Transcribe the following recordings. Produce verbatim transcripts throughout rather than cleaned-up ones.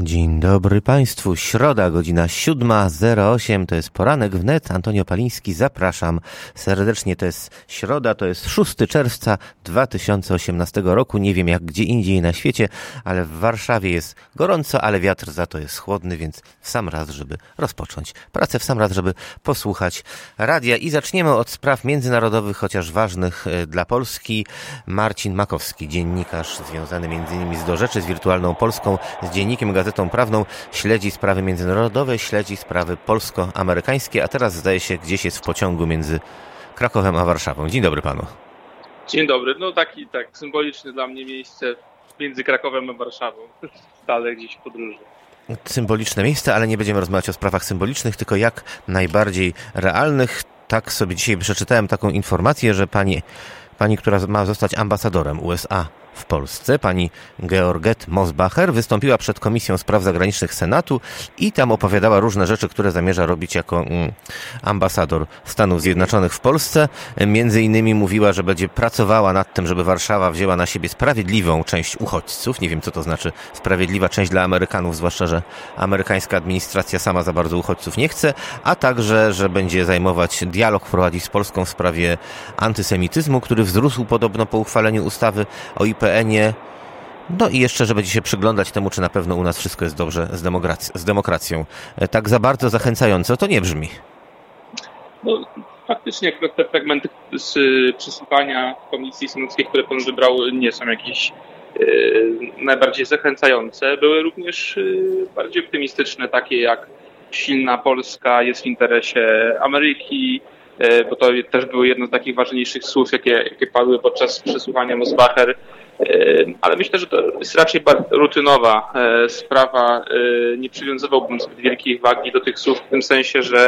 Dzień dobry Państwu. Środa, godzina siódma zero osiem, to jest Poranek Wnet. Antonio Paliński, zapraszam serdecznie. To jest środa, to jest szóstego czerwca dwa tysiące osiemnastego roku. Nie wiem jak gdzie indziej na świecie, ale w Warszawie jest gorąco, ale wiatr za to jest chłodny, więc w sam raz, żeby rozpocząć pracę, w sam raz, żeby posłuchać radia. I zaczniemy od spraw międzynarodowych, chociaż ważnych dla Polski. Marcin Makowski, dziennikarz związany między innymi z Do Rzeczy, z Wirtualną Polską, z Dziennikiem Gazetą Prawną, śledzi sprawy międzynarodowe, śledzi sprawy polsko-amerykańskie, a teraz zdaje się gdzieś jest w pociągu między Krakowem a Warszawą. Dzień dobry panu. Dzień dobry. No taki tak symboliczny dla mnie miejsce między Krakowem a Warszawą. Stale gdzieś w podróży. Symboliczne miejsce, ale nie będziemy rozmawiać o sprawach symbolicznych, tylko jak najbardziej realnych. Tak sobie dzisiaj przeczytałem taką informację, że pani, pani, która ma zostać ambasadorem U S A w Polsce, pani Georgette Mosbacher, wystąpiła przed Komisją Spraw Zagranicznych Senatu i tam opowiadała różne rzeczy, które zamierza robić jako mm, ambasador Stanów Zjednoczonych w Polsce. Między innymi mówiła, że będzie pracowała nad tym, żeby Warszawa wzięła na siebie sprawiedliwą część uchodźców. Nie wiem, co to znaczy sprawiedliwa część dla Amerykanów, zwłaszcza, że amerykańska administracja sama za bardzo uchodźców nie chce, a także, że będzie zajmować dialog, prowadzić z Polską w sprawie antysemityzmu, który wzrósł podobno po uchwaleniu ustawy o I P N-ie. No i jeszcze, że będzie się przyglądać temu, czy na pewno u nas wszystko jest dobrze z, demokrac- z demokracją. Tak za bardzo zachęcająco to nie brzmi. No, faktycznie te fragmenty z przesłuchania Komisji Senackiej, które pan wybrał, nie są jakieś yy, najbardziej zachęcające. Były również yy, bardziej optymistyczne, takie jak silna Polska jest w interesie Ameryki, bo to też były jedno z takich ważniejszych słów, jakie, jakie padły podczas przesłuchania Mosbacher. Ale myślę, że to jest raczej bardzo rutynowa sprawa. Nie przywiązywałbym zbyt wielkiej wagi do tych słów w tym sensie, że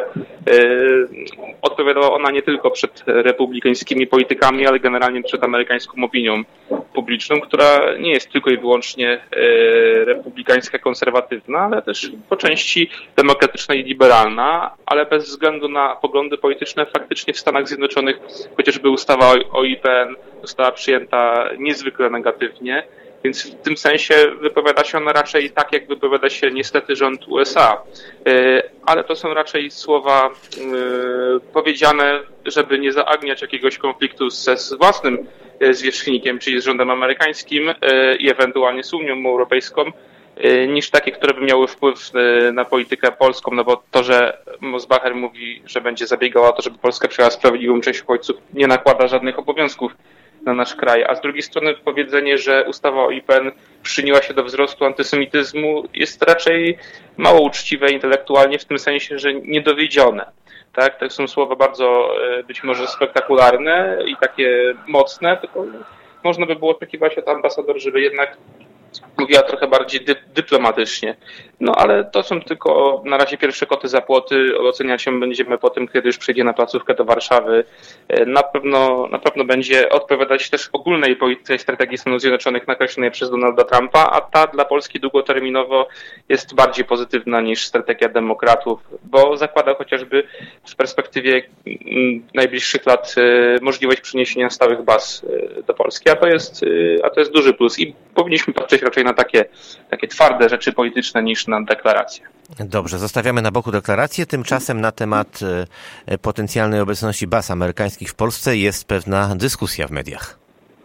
odpowiadała ona nie tylko przed republikańskimi politykami, ale generalnie przed amerykańską opinią publiczną, która nie jest tylko i wyłącznie republikańska, konserwatywna, ale też po części demokratyczna i liberalna, ale bez względu na poglądy polityczne faktycznie w Stanach Zjednoczonych chociażby ustawa o I P N została przyjęta niezwykle negatywnie, więc w tym sensie wypowiada się ona raczej tak, jak wypowiada się niestety rząd U S A. Ale to są raczej słowa powiedziane, żeby nie zaagniać jakiegoś konfliktu ze z własnym zwierzchnikiem, czyli z rządem amerykańskim i ewentualnie z Unią Europejską, niż takie, które by miały wpływ na politykę polską, no bo to, że Mosbacher mówi, że będzie zabiegała o to, żeby Polska przyjęła sprawiedliwą część uchodźców, nie nakłada żadnych obowiązków na nasz kraj, a z drugiej strony powiedzenie, że ustawa o I P N przyczyniła się do wzrostu antysemityzmu, jest raczej mało uczciwe intelektualnie w tym sensie, że niedowiedzione. Tak, to są słowa bardzo być może spektakularne i takie mocne, tylko można by było oczekiwać od ambasador, żeby jednak mówiła trochę bardziej dy- dyplomatycznie. No ale to są tylko na razie pierwsze koty za płoty. Oceniać ją będziemy po tym, kiedy już przyjdzie na placówkę do Warszawy. Na pewno, na pewno będzie odpowiadać też ogólnej polityce i strategii Stanów Zjednoczonych nakreślonej przez Donalda Trumpa, a ta dla Polski długoterminowo jest bardziej pozytywna niż strategia demokratów, bo zakłada chociażby w perspektywie najbliższych lat możliwość przeniesienia stałych baz do Polski, a to jest, a to jest duży plus i powinniśmy patrzeć raczej na takie, takie twarde rzeczy polityczne niż na deklaracje. Dobrze, zostawiamy na boku deklarację. Tymczasem na temat potencjalnej obecności baz amerykańskich w Polsce jest pewna dyskusja w mediach.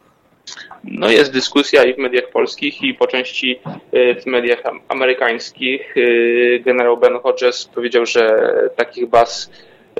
No jest dyskusja i w mediach polskich, i po części w mediach amerykańskich. Generał Ben Hodges powiedział, że takich baz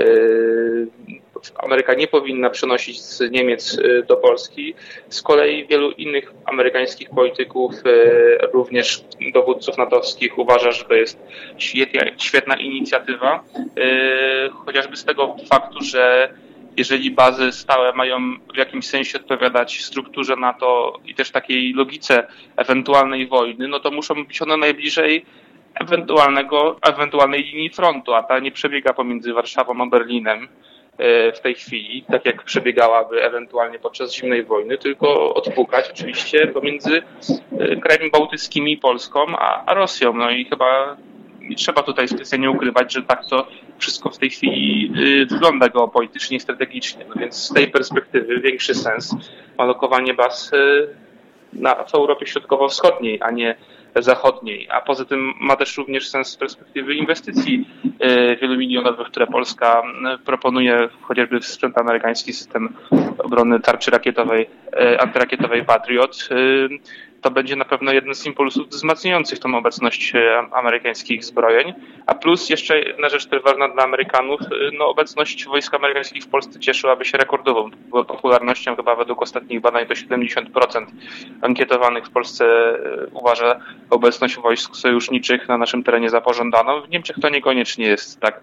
Ameryka nie powinna przenosić z Niemiec do Polski. Z kolei wielu innych amerykańskich polityków, również dowódców natowskich, uważa, że to jest świetna, świetna inicjatywa, chociażby z tego faktu, że jeżeli bazy stałe mają w jakimś sensie odpowiadać strukturze NATO i też takiej logice ewentualnej wojny, no to muszą być one najbliżej ewentualnego, ewentualnej linii frontu, a ta nie przebiega pomiędzy Warszawą a Berlinem w tej chwili, tak jak przebiegałaby ewentualnie podczas zimnej wojny, tylko odpukać oczywiście pomiędzy krajami bałtyckimi, Polską a, a Rosją. No i chyba nie trzeba tutaj specjalnie ukrywać, że tak to wszystko w tej chwili wygląda geopolitycznie i strategicznie. No więc z tej perspektywy większy sens ma lokowanie baz na, w Europie Środkowo-Wschodniej, a nie zachodniej, a poza tym ma też również sens z perspektywy inwestycji wielomilionowych, które Polska proponuje, chociażby w sprzęt amerykański system obrony tarczy rakietowej, antyrakietowej Patriot. To będzie na pewno jeden z impulsów wzmacniających tą obecność amerykańskich zbrojeń. A plus jeszcze jedna rzecz, która ważna dla Amerykanów, no obecność wojsk amerykańskich w Polsce cieszyłaby się rekordową popularnością, chyba według ostatnich badań to siedemdziesiąt procent ankietowanych w Polsce uważa obecność wojsk sojuszniczych na naszym terenie za pożądaną. W Niemczech to niekoniecznie jest tak,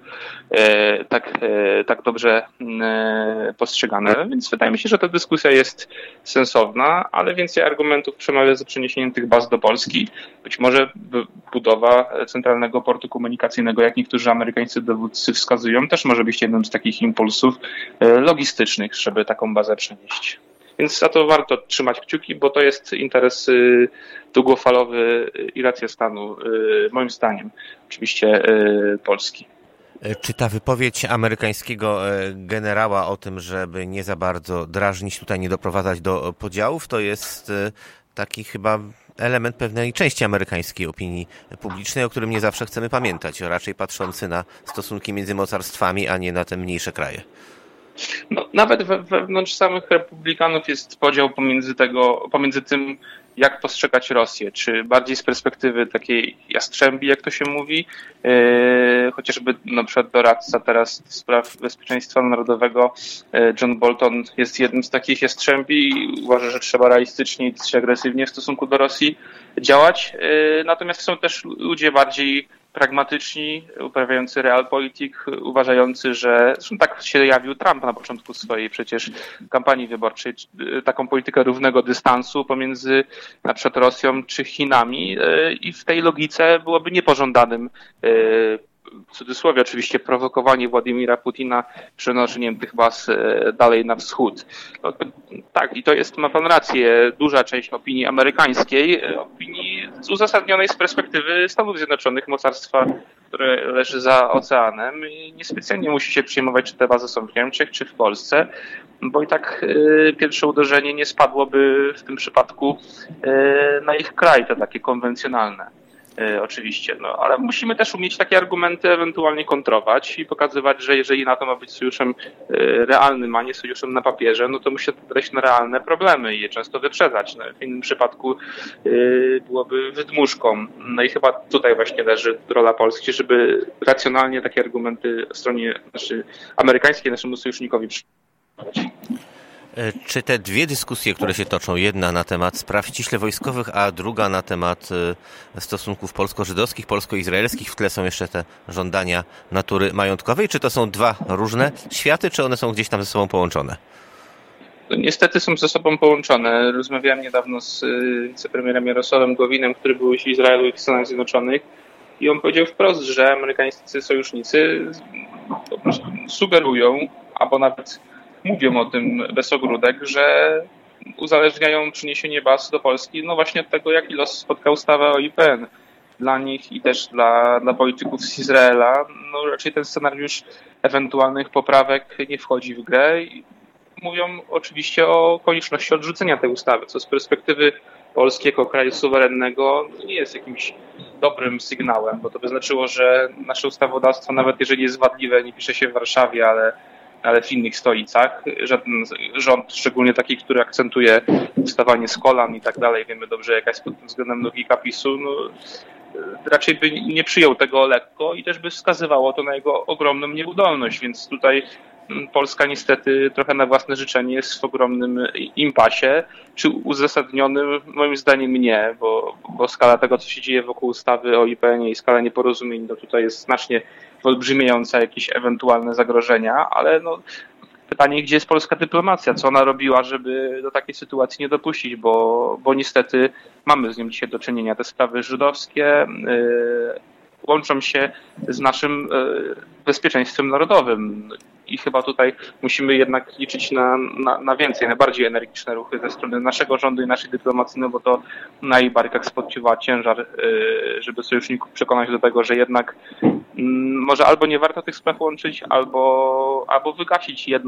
tak, tak dobrze postrzegane, więc wydaje mi się, że ta dyskusja jest sensowna, ale więcej argumentów przemawia za przeniesieniem tych baz do Polski. Być może budowa centralnego portu komunikacyjnego, jak niektórzy amerykańscy dowódcy wskazują, też może być jednym z takich impulsów logistycznych, żeby taką bazę przenieść. Więc za to warto trzymać kciuki, bo to jest interes długofalowy i racja stanu, moim zdaniem, oczywiście Polski. Czy ta wypowiedź amerykańskiego generała o tym, żeby nie za bardzo drażnić, tutaj nie doprowadzać do podziałów, to jest taki chyba element pewnej części amerykańskiej opinii publicznej, o którym nie zawsze chcemy pamiętać, raczej patrzący na stosunki między mocarstwami, a nie na te mniejsze kraje? No, nawet we, wewnątrz samych republikanów jest podział pomiędzy tego, pomiędzy tym, jak postrzegać Rosję, czy bardziej z perspektywy takiej jastrzębi, jak to się mówi, yy, chociażby na przykład doradca teraz spraw bezpieczeństwa narodowego John Bolton jest jednym z takich jastrzębi i uważa, że trzeba realistycznie i dosyć agresywnie w stosunku do Rosji działać. Yy, natomiast są też ludzie bardziej pragmatyczni, uprawiający realpolitik, uważający, że zresztą tak się jawił Trump na początku swojej przecież kampanii wyborczej, taką politykę równego dystansu pomiędzy na przykład Rosją czy Chinami i w tej logice byłoby niepożądanym, w cudzysłowie oczywiście, prowokowanie Władimira Putina przenoszeniem tych baz dalej na wschód. No, tak, i to jest, ma pan rację, duża część opinii amerykańskiej, opinii uzasadnionej z perspektywy Stanów Zjednoczonych, mocarstwa, które leży za oceanem i niespecjalnie musi się przejmować, czy te bazy są w Niemczech, czy w Polsce, bo i tak y, pierwsze uderzenie nie spadłoby w tym przypadku y, na ich kraj, to takie konwencjonalne. Oczywiście, no ale musimy też umieć takie argumenty ewentualnie kontrować i pokazywać, że jeżeli NATO ma być sojuszem realnym, a nie sojuszem na papierze, no to musi odpowiadać na realne problemy i je często wyprzedzać. No, w innym przypadku yy, byłoby wydmuszką. No i chyba tutaj właśnie leży rola Polski, żeby racjonalnie takie argumenty stronie znaczy, amerykańskiej naszemu sojusznikowi przygotować. Czy te dwie dyskusje, które się toczą, jedna na temat spraw ściśle wojskowych, a druga na temat stosunków polsko-żydowskich, polsko-izraelskich, w tle są jeszcze te żądania natury majątkowej, czy to są dwa różne światy, czy one są gdzieś tam ze sobą połączone? No, niestety są ze sobą połączone. Rozmawiałem niedawno z wicepremierem Jarosławem Gowinem, który był w Izraelu i w Stanach Zjednoczonych, i on powiedział wprost, że amerykańscy sojusznicy sugerują, albo nawet mówią o tym bez ogródek, że uzależniają przyniesienie baz do Polski no właśnie od tego, jaki los spotkał stawę O I P N. Dla nich i też dla, dla polityków z Izraela no raczej ten scenariusz ewentualnych poprawek nie wchodzi w grę. I mówią oczywiście o konieczności odrzucenia tej ustawy, co z perspektywy Polski jako kraju suwerennego nie jest jakimś dobrym sygnałem, bo to by znaczyło, że nasze ustawodawstwo, nawet jeżeli jest wadliwe, nie pisze się w Warszawie, ale ale w innych stolicach. Żaden rząd, szczególnie taki, który akcentuje wstawanie z kolan i tak dalej, wiemy dobrze, jaka jest pod tym względem logika PiSu, no, raczej by nie przyjął tego lekko i też by wskazywało to na jego ogromną nieudolność, więc tutaj Polska niestety trochę na własne życzenie jest w ogromnym impasie, czy uzasadnionym? Moim zdaniem nie, bo, bo skala tego, co się dzieje wokół ustawy o I P N-ie i skala nieporozumień, no tutaj jest znacznie wyolbrzymiająca jakieś ewentualne zagrożenia, ale no, pytanie, gdzie jest polska dyplomacja, co ona robiła, żeby do takiej sytuacji nie dopuścić, bo, bo niestety mamy z nią dzisiaj do czynienia. Te sprawy żydowskie yy, łączą się z naszym yy, bezpieczeństwem narodowym i chyba tutaj musimy jednak liczyć na, na, na więcej, na bardziej energiczne ruchy ze strony naszego rządu i naszej dyplomacji, no bo to na jej barkach spoczywa ciężar, yy, żeby sojuszników przekonać do tego, że jednak może albo nie warto tych spraw łączyć, albo, albo wygasić jedną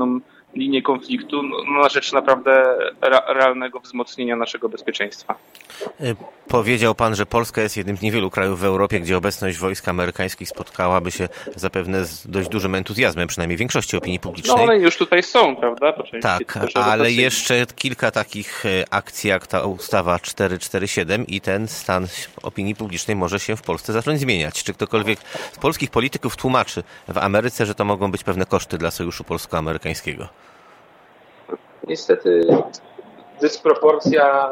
linię konfliktu no, na rzecz naprawdę re- realnego wzmocnienia naszego bezpieczeństwa. Powiedział pan, że Polska jest jednym z niewielu krajów w Europie, gdzie obecność wojsk amerykańskich spotkałaby się zapewne z dość dużym entuzjazmem, przynajmniej większości opinii publicznej. No one już tutaj są, prawda? Tak, ale jeszcze kilka takich akcji jak ta ustawa czterysta czterdzieści siedem i ten stan opinii publicznej może się w Polsce zacząć zmieniać. Czy ktokolwiek z polskich polityków tłumaczy w Ameryce, że to mogą być pewne koszty dla sojuszu polsko-amerykańskiego? Niestety dysproporcja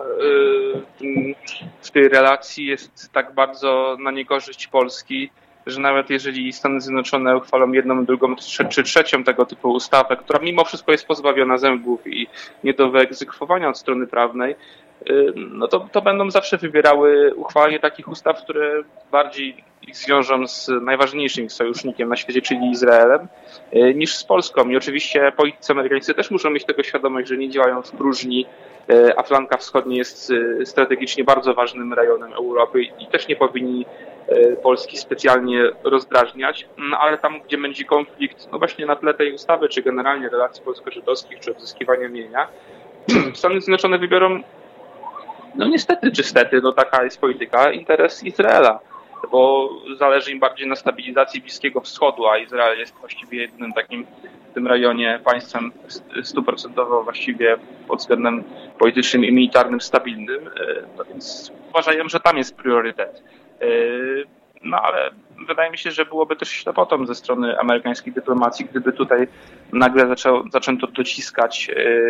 w tej relacji jest tak bardzo na niekorzyść Polski, że nawet jeżeli Stany Zjednoczone uchwalą jedną, drugą czy trzecią tego typu ustawę, która mimo wszystko jest pozbawiona zębów i nie do wyegzekwowania od strony prawnej, no to, to będą zawsze wybierały uchwalanie takich ustaw, które bardziej ich zwiążą z najważniejszym sojusznikiem na świecie, czyli Izraelem, niż z Polską. I oczywiście politycy amerykańscy też muszą mieć tego świadomość, że nie działają w próżni, a flanka wschodnia jest strategicznie bardzo ważnym rejonem Europy i też nie powinni Polski specjalnie rozdrażniać, no ale tam, gdzie będzie konflikt, no właśnie na tle tej ustawy, czy generalnie relacji polsko-żydowskich, czy odzyskiwania mienia, Stany Zjednoczone wybiorą, no niestety czy stety, no taka jest polityka, interes Izraela, bo zależy im bardziej na stabilizacji Bliskiego Wschodu, a Izrael jest właściwie jedynym takim w tym rejonie państwem stuprocentowo właściwie pod względem politycznym i militarnym stabilnym, no więc uważają, że tam jest priorytet. No ale wydaje mi się, że byłoby też ślepotą ze strony amerykańskiej dyplomacji, gdyby tutaj nagle zaczęło, zaczęto dociskać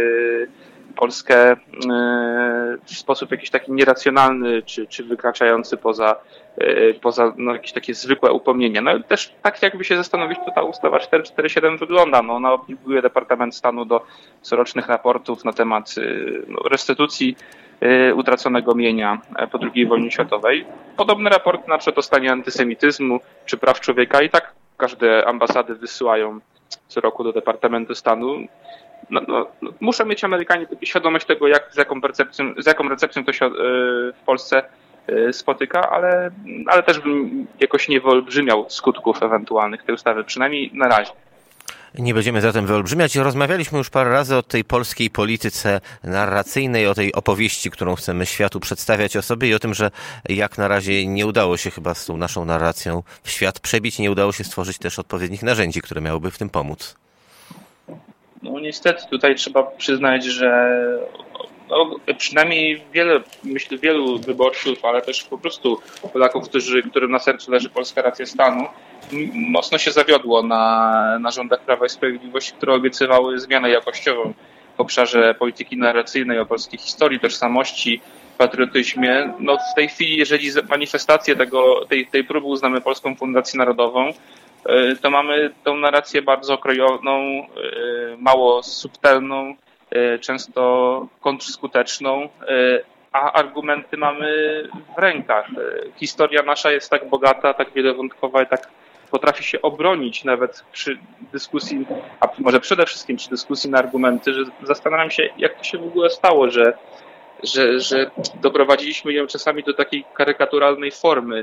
Polskę w sposób jakiś taki nieracjonalny, czy, czy wykraczający poza, poza no, jakieś takie zwykłe upomnienie. No też tak jakby się zastanowić, to ta ustawa czterysta czterdzieści siedem wygląda. No, ona obliguje Departament Stanu do corocznych raportów na temat no, restytucji utraconego mienia po drugiej wojnie światowej. Podobne raporty na przykład o stanie antysemityzmu czy praw człowieka i tak każde ambasady wysyłają co roku do Departamentu Stanu. No, no, muszą mieć Amerykanie świadomość tego, jak, z, jaką percepcją, z jaką recepcją to się w Polsce spotyka, ale, ale też bym jakoś nie wyolbrzymiał skutków ewentualnych tej ustawy, przynajmniej na razie. Nie będziemy zatem wyolbrzymiać. Rozmawialiśmy już parę razy o tej polskiej polityce narracyjnej, o tej opowieści, którą chcemy światu przedstawiać o sobie i o tym, że jak na razie nie udało się chyba z tą naszą narracją w świat przebić, nie udało się stworzyć też odpowiednich narzędzi, które miałyby w tym pomóc. No niestety tutaj trzeba przyznać, że no, przynajmniej wiele, myślę, wielu wyborców, ale też po prostu Polaków, którzy, którym na sercu leży polska racja stanu, mocno się zawiodło na, na rządach Prawa i Sprawiedliwości, które obiecywały zmianę jakościową w obszarze polityki narracyjnej, o polskiej historii, tożsamości, patriotyzmie. No w tej chwili, jeżeli manifestację tego, tej, tej próby uznamy Polską Fundację Narodową, to mamy tą narrację bardzo okrojoną, mało subtelną, często kontrskuteczną, a argumenty mamy w rękach. Historia nasza jest tak bogata, tak wielowątkowa i tak potrafi się obronić nawet przy dyskusji, a może przede wszystkim przy dyskusji na argumenty, że zastanawiam się, jak to się w ogóle stało, że, że, że doprowadziliśmy ją czasami do takiej karykaturalnej formy,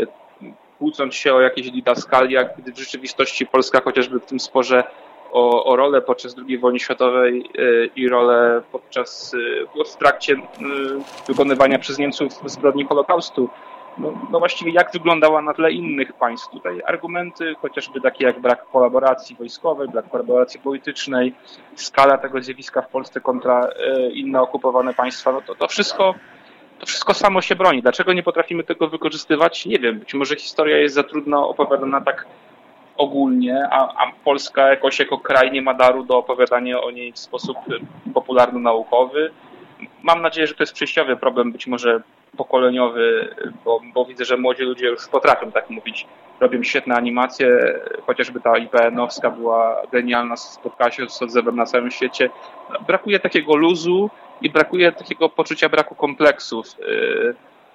kłócąc się o jakieś didaskalia, gdy w rzeczywistości Polska chociażby w tym sporze o, o rolę podczas drugiej wojny światowej i rolę podczas, w trakcie wykonywania przez Niemców zbrodni Holokaustu, no, no właściwie jak wyglądała na tle innych państw. Tutaj argumenty chociażby takie jak brak kolaboracji wojskowej, brak kolaboracji politycznej, skala tego zjawiska w Polsce kontra inne okupowane państwa, no to, to wszystko To wszystko samo się broni. Dlaczego nie potrafimy tego wykorzystywać? Nie wiem. Być może historia jest za trudno opowiadana tak ogólnie, a, a Polska jakoś jako kraj nie ma daru do opowiadania o niej w sposób popularno-naukowy. Mam nadzieję, że to jest przejściowy problem, być może pokoleniowy, bo, bo widzę, że młodzi ludzie już potrafią tak mówić. Robią świetne animacje, chociażby ta I P N-owska była genialna, spotkała się z odzewem na całym świecie. Brakuje takiego luzu i brakuje takiego poczucia braku kompleksów yy,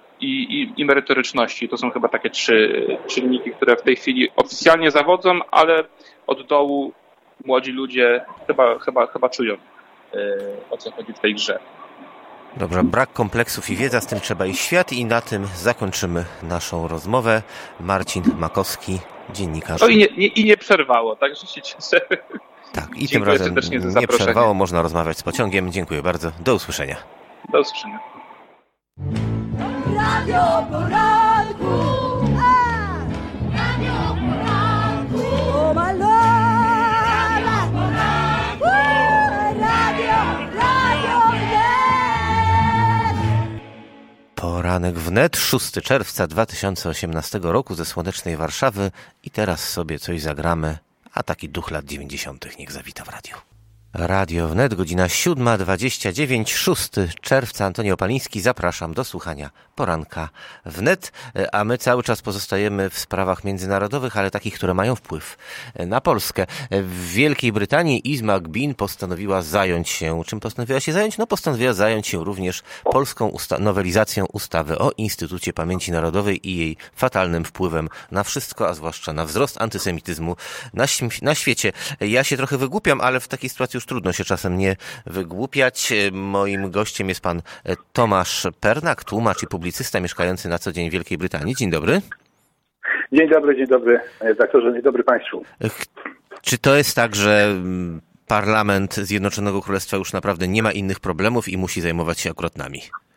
i, i merytoryczności. To są chyba takie trzy czynniki, które w tej chwili oficjalnie zawodzą, ale od dołu młodzi ludzie chyba, chyba, chyba czują, yy, o co chodzi w tej grze. Dobra, brak kompleksów i wiedza, z tym trzeba iść w świat i na tym zakończymy naszą rozmowę. Marcin Makowski, dziennikarz. No i nie, nie, i nie przerwało, także się cieszę. Tak, i Dziękuję tym razem serdecznie za nie zaproszenie. przerwało, można rozmawiać z pociągiem. Dziękuję bardzo, do usłyszenia. Do usłyszenia. Radio Poranku, a! Radio Poranku, oh my Lord, Radio Poranku, Radio, Radio Wnet. Poranek wnet, szóstego czerwca dwa tysiące osiemnastego roku ze słonecznej Warszawy i teraz sobie coś zagramy, a taki duch lat dziewięćdziesiątych niech zawita w radiu. Radio Wnet, godzina siódma dwadzieścia dziewięć, szóstego czerwca. Antoni Opaliński, zapraszam do słuchania Poranka Wnet, a my cały czas pozostajemy w sprawach międzynarodowych, ale takich, które mają wpływ na Polskę. W Wielkiej Brytanii Izma Gbin postanowiła zająć się, czym postanowiła się zająć? No postanowiła zająć się również polską usta- nowelizacją ustawy o Instytucie Pamięci Narodowej i jej fatalnym wpływem na wszystko, a zwłaszcza na wzrost antysemityzmu na, śm- na świecie. Ja się trochę wygłupiam, ale w takiej sytuacji już trudno się czasem nie wygłupiać. Moim gościem jest pan Tomasz Pernak, tłumacz i publicysta mieszkający na co dzień w Wielkiej Brytanii. Dzień dobry. Dzień dobry, dzień dobry, redaktorze, dzień dobry Państwu. Czy to jest tak, że Parlament Zjednoczonego Królestwa już naprawdę nie ma innych problemów i musi zajmować się akurat nami?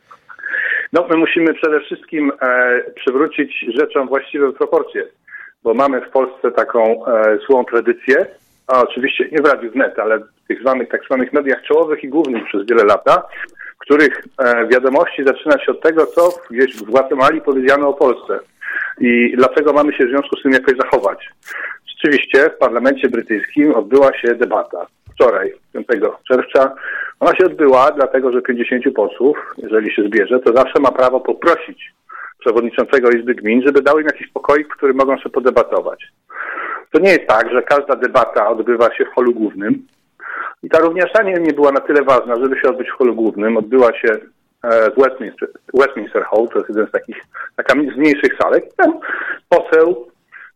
No, my musimy przede wszystkim e, przywrócić rzeczom właściwe proporcje, bo mamy w Polsce taką e, złą tradycję, a oczywiście nie w Radiu Wnet, ale w tych zwanych tak zwanych mediach czołowych i głównych przez wiele lat, w których e, wiadomości zaczyna się od tego, co gdzieś w Gwatemali powiedziano o Polsce i dlaczego mamy się w związku z tym jakoś zachować. Rzeczywiście w parlamencie brytyjskim odbyła się debata. Wczoraj, piątego czerwca, ona się odbyła dlatego, że pięćdziesięciu posłów, jeżeli się zbierze, to zawsze ma prawo poprosić przewodniczącego Izby Gmin, żeby dał im jakiś pokoik, w którym mogą sobie podebatować. To nie jest tak, że każda debata odbywa się w holu głównym. I ta również nie, nie była na tyle ważna, żeby się odbyć w holu głównym. Odbyła się e, w Westminster, Westminster Hall, to jest jeden z takich, taka z mniejszych salek. Tam poseł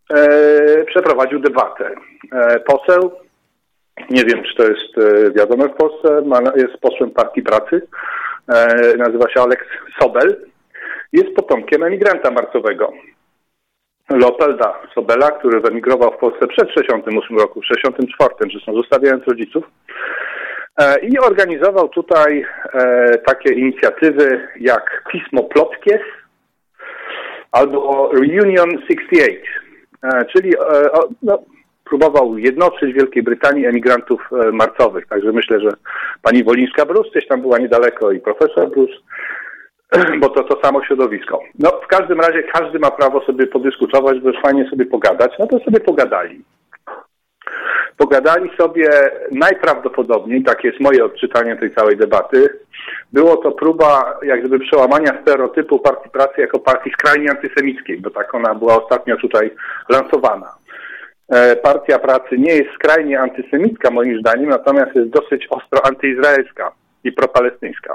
e, przeprowadził debatę. E, poseł, nie wiem, czy to jest e, wiadome w Polsce, ma, jest posłem Partii Pracy, e, nazywa się Alex Sobel. Jest potomkiem emigranta marcowego. Leopolda Sobela, który wyemigrował w Polsce przed sześćdziesiątym ósmym roku, w sześćdziesiątym czwartym, zresztą zostawiając rodziców. E, I organizował tutaj e, takie inicjatywy jak Pismo Plotkies albo Reunion sześćdziesiąt osiem, e, czyli e, o, no, próbował jednoczyć w Wielkiej Brytanii emigrantów e, marcowych. Także myślę, że pani Wolińska-Bruce gdzieś tam była niedaleko i profesor Bruce, bo to to samo środowisko. No w każdym razie każdy ma prawo sobie podyskutować, bo fajnie sobie pogadać. No to sobie pogadali. Pogadali sobie najprawdopodobniej, takie jest moje odczytanie tej całej debaty, było to próba jak gdyby przełamania stereotypu Partii Pracy jako partii skrajnie antysemickiej, bo tak ona była ostatnio tutaj lansowana. Partia Pracy nie jest skrajnie antysemicka moim zdaniem, natomiast jest dosyć ostro antyizraelska i propalestyńska.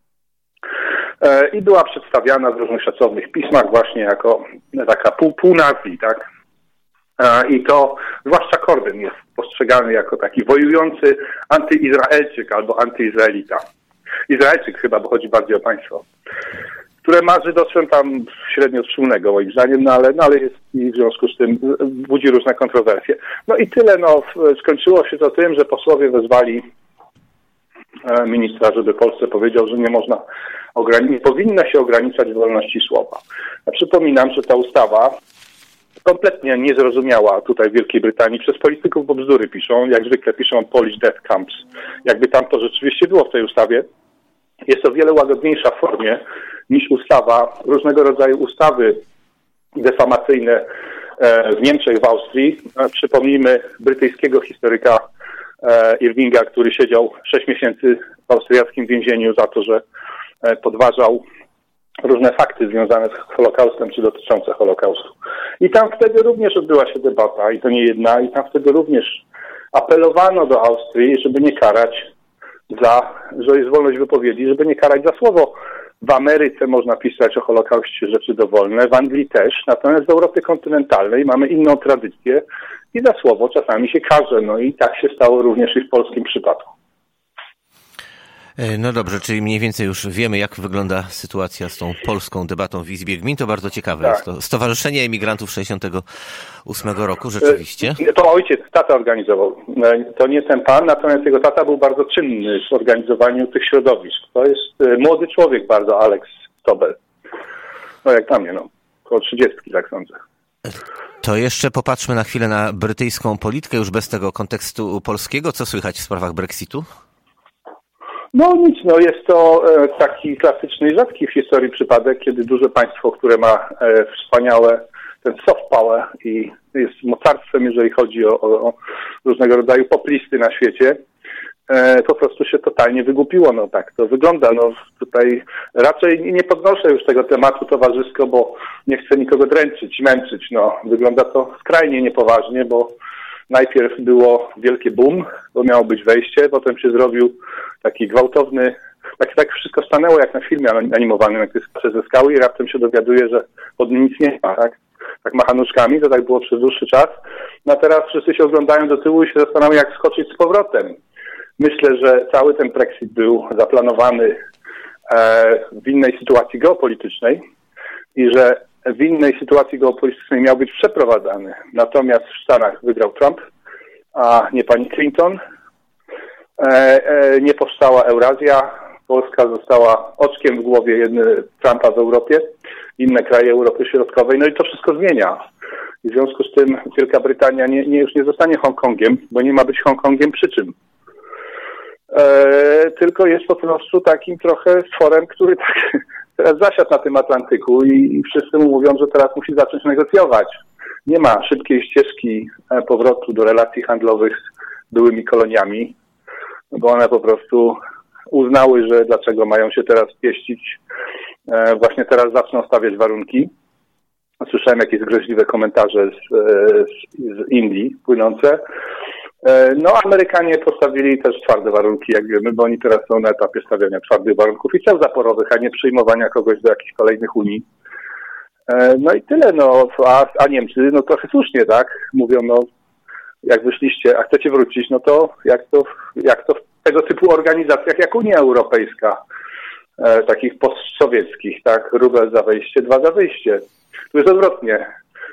I była przedstawiana w różnych szacownych pismach właśnie jako taka pół, pół nacji, tak? I to zwłaszcza Corbyn jest postrzegany jako taki wojujący antyizraelczyk albo antyizraelita. Izraelczyk chyba, bo chodzi bardziej o państwo, które ma z żydostwem tam średnio wspólnego moim zdaniem, no ale, no ale jest i w związku z tym budzi różne kontrowersje. No i tyle, no skończyło się to tym, że posłowie wezwali ministra, żeby Polsce powiedział, że nie można, ograni- nie powinno się ograniczać wolności słowa. Ja przypominam, że ta ustawa kompletnie niezrozumiała tutaj w Wielkiej Brytanii przez polityków, bo bzdury piszą, jak zwykle piszą Polish Death Camps. Jakby tam to rzeczywiście było w tej ustawie, jest o wiele łagodniejsza w formie niż ustawa, różnego rodzaju ustawy defamacyjne w Niemczech, w Austrii. Przypomnijmy brytyjskiego historyka Irvinga, który siedział sześć miesięcy w austriackim więzieniu za to, że podważał różne fakty związane z Holokaustem czy dotyczące Holokaustu. I tam wtedy również odbyła się debata, i to nie jedna, i tam wtedy również apelowano do Austrii, żeby nie karać za, że jest wolność wypowiedzi, żeby nie karać za słowo. W Ameryce można pisać o Holokauście rzeczy dowolne, w Anglii też, natomiast w Europie kontynentalnej mamy inną tradycję i za słowo czasami się karze. No i tak się stało również i w polskim przypadku. No dobrze, czyli mniej więcej już wiemy, jak wygląda sytuacja z tą polską debatą w Izbie Gmin. To bardzo ciekawe tak. jest to. Stowarzyszenie Emigrantów sześćdziesiątego ósmego roku, rzeczywiście. To ojciec, tata organizował. To nie ten pan, natomiast jego tata był bardzo czynny w organizowaniu tych środowisk. To jest młody człowiek bardzo, Alex Tobel. No jak dla mnie, no. Około trzydziestki, tak sądzę. To jeszcze popatrzmy na chwilę na brytyjską politykę, już bez tego kontekstu polskiego. Co słychać w sprawach Brexitu? No nic, no jest to e, taki klasyczny i rzadki w historii przypadek, kiedy duże państwo, które ma e, wspaniałe, ten soft power i jest mocarstwem, jeżeli chodzi o, o, o różnego rodzaju poplisty na świecie, e, po prostu się totalnie wygłupiło. No tak to wygląda. No tutaj raczej nie podnoszę już tego tematu towarzysko, bo nie chcę nikogo dręczyć, męczyć. No wygląda to skrajnie niepoważnie, bo najpierw było wielkie boom, bo miało być wejście, potem się zrobił taki gwałtowny, tak, tak wszystko stanęło jak na filmie animowanym, jak jest przez skały i raptem się dowiaduje, że pod nim nic nie ma, tak? Tak macha nóżkami, to tak było przez dłuższy czas. No a teraz wszyscy się oglądają do tyłu i się zastanawiają, jak skoczyć z powrotem. Myślę, że cały ten Brexit był zaplanowany e, w innej sytuacji geopolitycznej i że w innej sytuacji geopolitycznej miał być przeprowadzany. Natomiast w Stanach wygrał Trump, a nie pani Clinton. E, e, nie powstała Eurazja. Polska została oczkiem w głowie jedny Trumpa w Europie, inne kraje Europy Środkowej. No i to wszystko zmienia. I w związku z tym Wielka Brytania nie, nie, już nie zostanie Hongkongiem, bo nie ma być Hongkongiem przy czym. E, tylko jest po prostu takim trochę tworem, który tak teraz zasiadł na tym Atlantyku i, i wszyscy mu mówią, że teraz musi zacząć negocjować. Nie ma szybkiej ścieżki powrotu do relacji handlowych z byłymi koloniami, bo one po prostu uznały, że dlaczego mają się teraz pieścić. E, właśnie teraz zaczną stawiać warunki. Słyszałem jakieś zgryźliwe komentarze z, z, z Indii płynące. E, no Amerykanie postawili też twarde warunki, jak wiemy, bo oni teraz są na etapie stawiania twardych warunków i ceł zaporowych, a nie przyjmowania kogoś do jakichś kolejnych Unii. E, no i tyle, no, a, a Niemcy, no trochę słusznie, tak, mówią, no, jak wyszliście, a chcecie wrócić, no to jak to, jak to w tego typu organizacjach jak Unia Europejska, e, takich postsowieckich, tak, rubel za wejście, dwa za wyjście. Tu jest odwrotnie.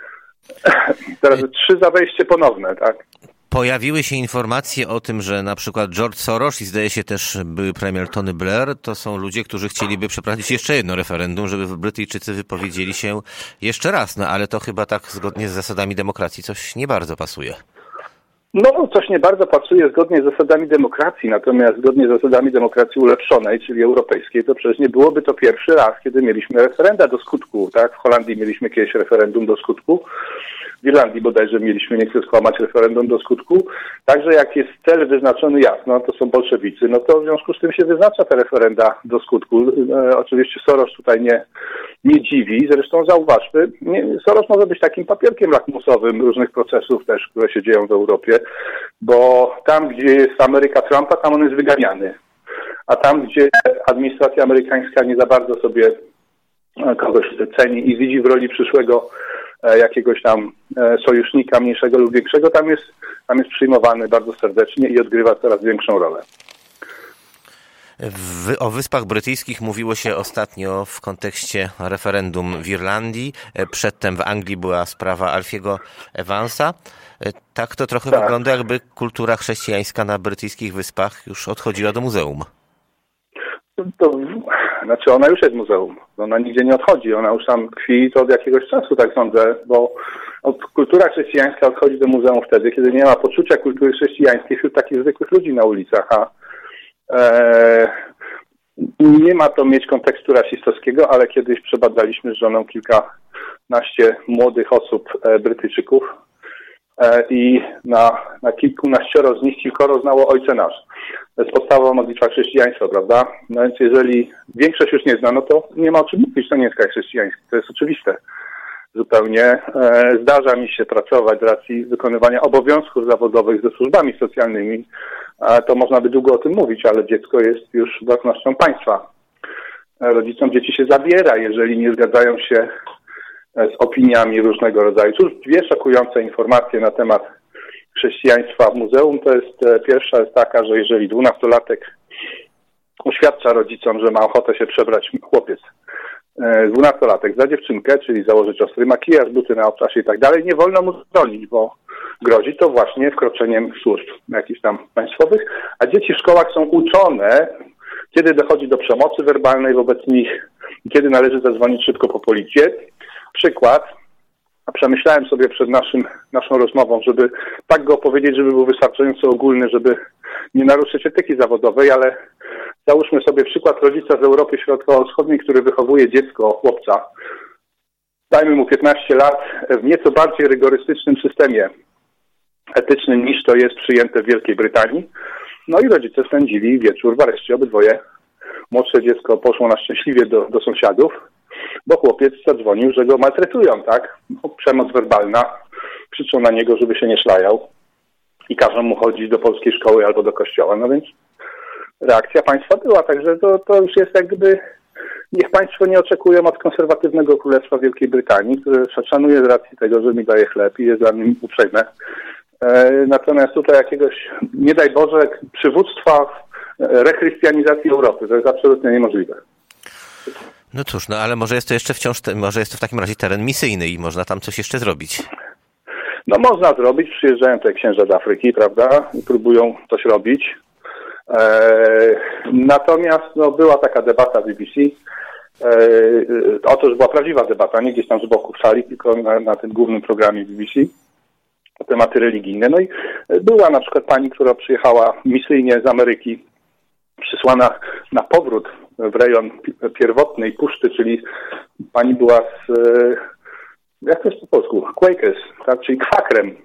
Teraz trzy za wejście ponowne, tak. Pojawiły się informacje o tym, że na przykład George Soros i zdaje się też były premier Tony Blair, to są ludzie, którzy chcieliby przeprowadzić jeszcze jedno referendum, żeby Brytyjczycy wypowiedzieli się jeszcze raz, no ale to chyba tak zgodnie z zasadami demokracji coś nie bardzo pasuje. No, coś nie bardzo pasuje zgodnie z zasadami demokracji, natomiast zgodnie z zasadami demokracji ulepszonej, czyli europejskiej, to przecież nie byłoby to pierwszy raz, kiedy mieliśmy referenda do skutku, tak? W Holandii mieliśmy kiedyś referendum do skutku, w Irlandii bodajże mieliśmy, nie chcę skłamać, referendum do skutku. Także jak jest cel wyznaczony jasno, to są bolszewicy, no to w związku z tym się wyznacza te referenda do skutku. E, oczywiście Soros tutaj nie, nie dziwi, zresztą zauważmy, nie, Soros może być takim papierkiem lakmusowym różnych procesów też, które się dzieją w Europie, bo tam, gdzie jest Ameryka Trumpa, tam on jest wyganiany. A tam, gdzie administracja amerykańska nie za bardzo sobie kogoś ceni i widzi w roli przyszłego jakiegoś tam sojusznika mniejszego lub większego, tam jest, tam jest przyjmowany bardzo serdecznie i odgrywa coraz większą rolę. W, o Wyspach Brytyjskich mówiło się ostatnio w kontekście referendum w Irlandii. Przedtem w Anglii była sprawa Alfiego Evansa. Tak to trochę tak wygląda, jakby kultura chrześcijańska na brytyjskich wyspach już odchodziła do muzeum. To, znaczy ona już jest muzeum. Ona nigdzie nie odchodzi. Ona już tam tkwi to od jakiegoś czasu, tak sądzę, bo od, kultura chrześcijańska odchodzi do muzeum wtedy, kiedy nie ma poczucia kultury chrześcijańskiej wśród takich zwykłych ludzi na ulicach, a e, nie ma to mieć kontekstu rasistowskiego, ale kiedyś przebadaliśmy z żoną kilkanaście młodych osób, e, Brytyjczyków, e, i na, na kilkunaścioro z nich kilkoro znało Ojcze Nasz. To jest podstawowa modlitwa chrześcijaństwa, prawda? No więc jeżeli większość już nie zna, no to nie ma o czym mówić, to nie jest kraj chrześcijański, to jest oczywiste. Zupełnie e, zdarza mi się pracować z racji wykonywania obowiązków zawodowych ze służbami socjalnymi. E, to można by długo o tym mówić, ale dziecko jest już własnością państwa. E, rodzicom dzieci się zabiera, jeżeli nie zgadzają się z opiniami różnego rodzaju. Cóż, dwie szokujące informacje na temat chrześcijaństwa w muzeum. To jest, pierwsza jest taka, że jeżeli dwunastolatek oświadcza rodzicom, że ma ochotę się przebrać chłopiec, dwunastolatek, za dziewczynkę, czyli założyć ostry makijaż, buty na obcasie i tak dalej, nie wolno mu bronić, bo grozi to właśnie wkroczeniem służb jakichś tam państwowych, a dzieci w szkołach są uczone, kiedy dochodzi do przemocy werbalnej wobec nich, kiedy należy zadzwonić szybko po policję. Przykład, a przemyślałem sobie przed naszym, naszą rozmową, żeby tak go opowiedzieć, żeby był wystarczająco ogólny, żeby nie naruszyć etyki zawodowej, ale załóżmy sobie przykład rodzica z Europy Środkowo-Wschodniej, który wychowuje dziecko, chłopca, dajmy mu piętnaście lat, w nieco bardziej rygorystycznym systemie etycznym niż to jest przyjęte w Wielkiej Brytanii. No i rodzice spędzili wieczór w areszcie, obydwoje. Młodsze dziecko poszło na szczęśliwie do, do sąsiadów, bo chłopiec zadzwonił, że go maltretują, tak? Przemoc werbalna, krzyczą na niego, żeby się nie szlajał i każą mu chodzić do polskiej szkoły albo do kościoła. No więc reakcja państwa była, także to, to już jest jak gdyby, niech państwo nie oczekują od konserwatywnego Królestwa Wielkiej Brytanii, które szanuje z racji tego, że mi daje chleb i jest dla mnie uprzejme. E, natomiast tutaj jakiegoś, nie daj Boże, przywództwa rechrystianizacji Europy, to jest absolutnie niemożliwe. No cóż, no ale może jest to jeszcze wciąż, te, może jest to w takim razie teren misyjny i można tam coś jeszcze zrobić. No można zrobić, przyjeżdżają tutaj księża z Afryki, prawda, i próbują coś robić. E, natomiast no, była taka debata w B B C, e, otóż była prawdziwa debata, nie gdzieś tam z boku w sali, tylko na, na tym głównym programie B B C, na tematy religijne. No i była na przykład pani, która przyjechała misyjnie z Ameryki, przysłana na powrót w rejon pierwotnej puszczy, czyli pani była z, jak to jest po polsku, Quakers, tak, czyli kwakrem.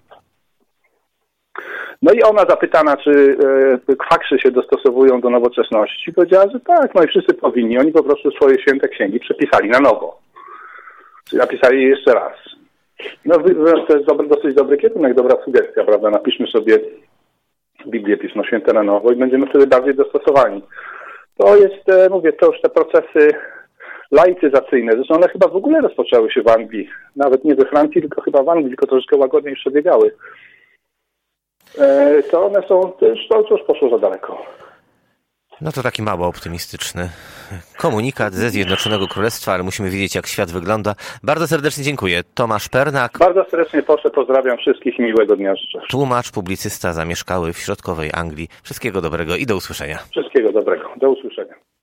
No i ona zapytana, czy e, kwakrzy się dostosowują do nowoczesności, powiedziała, że tak, no i wszyscy powinni. Oni po prostu swoje święte księgi przepisali na nowo. Czyli napisali je jeszcze raz. No to jest dobry, dosyć dobry kierunek, dobra sugestia, prawda? Napiszmy sobie Biblię, Pismo Święte na nowo i będziemy wtedy bardziej dostosowani. To jest, e, mówię, to już te procesy laicyzacyjne, zresztą one chyba w ogóle rozpoczęły się w Anglii. Nawet nie we Francji, tylko chyba w Anglii, tylko troszeczkę łagodniej przebiegały. To one są, to już, to już poszło za daleko. No to taki mało optymistyczny komunikat ze Zjednoczonego Królestwa, ale musimy wiedzieć, jak świat wygląda. Bardzo serdecznie dziękuję. Tomasz Pernak. Bardzo serdecznie proszę, pozdrawiam wszystkich i miłego dnia życzę. Tłumacz, publicysta, zamieszkały w środkowej Anglii. Wszystkiego dobrego i do usłyszenia. Wszystkiego dobrego. Do usłyszenia.